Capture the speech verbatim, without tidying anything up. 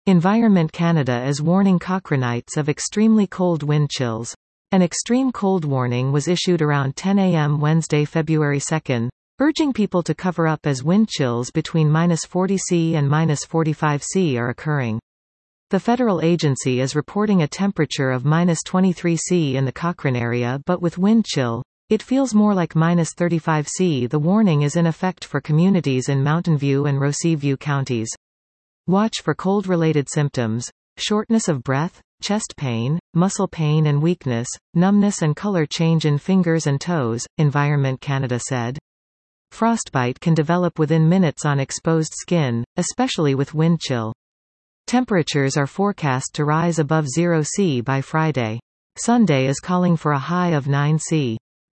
Environment Canada is warning Cochranites of extremely cold wind chills. An extreme cold warning was issued around ten A M Wednesday, February second, urging people to cover up as wind chills between minus forty Celsius and minus forty-five Celsius are occurring. The federal agency is reporting a temperature of minus twenty-three Celsius in the Cochrane area, but with wind chill, it feels more like minus thirty-five Celsius. The warning is in effect for communities in Mountain View and Rosseview counties. Watch for cold-related symptoms: shortness of breath, chest pain, muscle pain and weakness, numbness and color change in fingers and toes, Environment Canada said. Frostbite can develop within minutes on exposed skin, especially with wind chill. Temperatures are forecast to rise above zero Celsius by Friday. Sunday is calling for a high of nine Celsius.